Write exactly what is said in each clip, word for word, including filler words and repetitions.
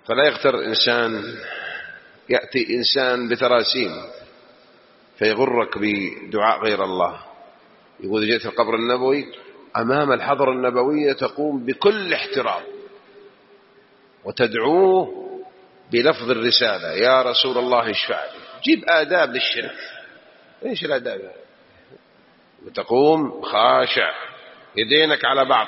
فلا يغتر إنسان، يأتي إنسان بتراسيم فيغرك بدعاء غير الله. يقول جئت القبر النبوي أمام الحضرة النبوية تقوم بكل احترام وتدعوه بلفظ الرسالة يا رسول الله اشفع لي. جيب آداب للشرك. إيش الآداب؟ وتقوم خاشع يدينك على بعض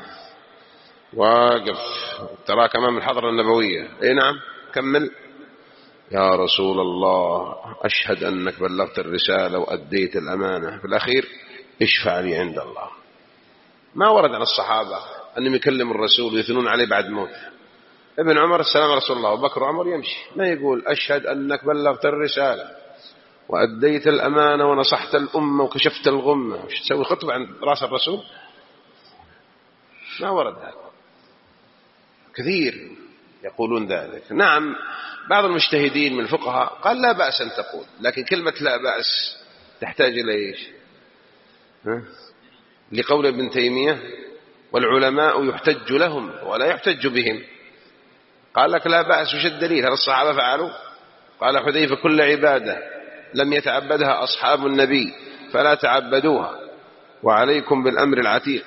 واقف تراك أمام الحضرة النبوية. إيه نعم كمل. يا رسول الله أشهد أنك بلغت الرسالة وأديت الأمانة، في الأخير اشفع لي عند الله. ما ورد عن الصحابة أنهم يكلموا الرسول ويثنون عليه بعد موته. ابن عمر السلام رسول الله، وبكر وعمر يمشي ما يقول أشهد أنك بلغت الرسالة وأديت الأمانة ونصحت الأمة وكشفت الغمة. وش تسوي خطبة عند رأس الرسول؟ ما ورد هذا. كثير يقولون ذلك. نعم بعض المجتهدين من الفقهاء قال لا بأس أن تقول، لكن كلمة لا بأس تحتاج إلى إيش؟ ها؟ لقول ابن تيمية والعلماء يحتج لهم ولا يحتج بهم. قال لك لا بأس، وش الدليل؟ هل الصحابة فعلوا؟ قال حذيفة كل عبادة لم يتعبدها أصحاب النبي فلا تعبدوها وعليكم بالأمر العتيق.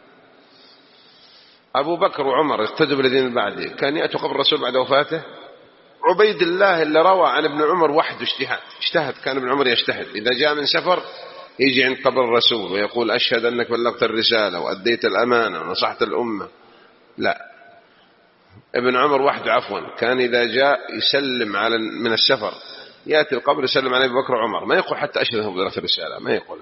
أبو بكر وعمر اقتدوا بالذين من بعده، كان يأتوا قبر الرسول بعد وفاته. عبيد الله اللي روى عن ابن عمر وحده اجتهاد اجتهد كان ابن عمر يجتهد، إذا جاء من سفر يجي عند قبر الرسول ويقول أشهد أنك بلغت الرسالة وأديت الأمانة ونصحت الأمة. لا، ابن عمر وحده عفوا كان إذا جاء يسلم على من السفر يأتي القبر يسلم على أبي بكر وعمر، ما يقول حتى أشهد أنك بلغت الرسالة، ما يقول.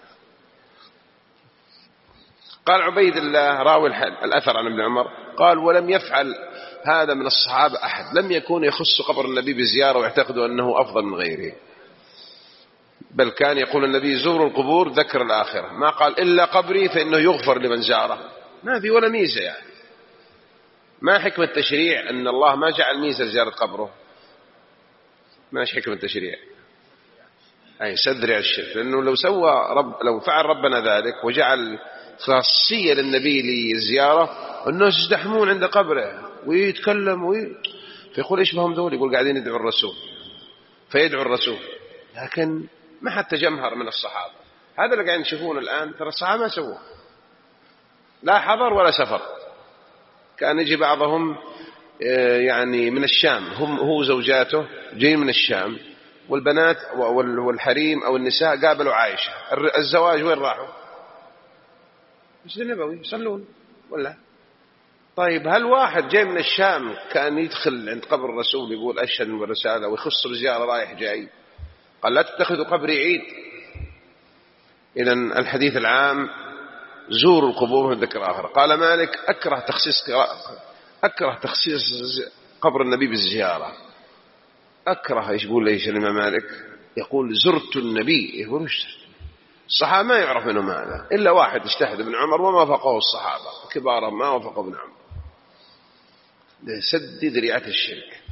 قال عبيد الله راوي الأثر عن ابن عمر قال ولم يفعل هذا من الصحابة أحد، لم يكون يخص قبر النبي بزيارة ويعتقدوا أنه أفضل من غيره، بل كان يقول النبي زوروا القبور ذكر الآخرة، ما قال إلا قبري فإنه يغفر لمن زاره. ما في ولا ميزة يعني. ما حكمة التشريع أن الله ما جعل ميزة لزيارة قبره؟ ما حكمة التشريع؟ أي سدرع الشرك، لأنه لو سوى رب لو فعل ربنا ذلك وجعل خاصية للنبي للزيارة الناس يزدحمون عند قبره ويتكلم وي... فيقول إيش بهم ذول؟ يقول قاعدين يدعوا الرسول فيدعو الرسول، لكن ما حتى جمهر من الصحابة. هذا اللي قاعدين نشوفونه الآن، ترى الصحابة ما سووه لا حضر ولا سفر. كان يجي بعضهم يعني من الشام، هم هو زوجاته جايين من الشام، والبنات والحريم أو النساء قابلوا عائشة. الزواج وين راحوا؟ مسجد النبوي يصلون ولا؟ طيب هل واحد جاي من الشام كان يدخل عند قبر الرسول يقول أشهد بالرسالة ويخص بزيارة رايح جاي؟ قال لا تتخذوا قبري عيد. إذن الحديث العام زوروا القبور والذكر آخر. قال مالك أكره تخصيص أكره تخصيص قبر النبي بالزيارة. أكره. إيش يقول ليش الإمام مالك؟ يقول زرت النبي. يقول وش؟ الصحابة ما يعرف منهم هذا إلا واحد اجتهد ابن عمر وما وافقه الصحابة كبارا ما وافقه ابن عمر. سد ذريعة الشرك.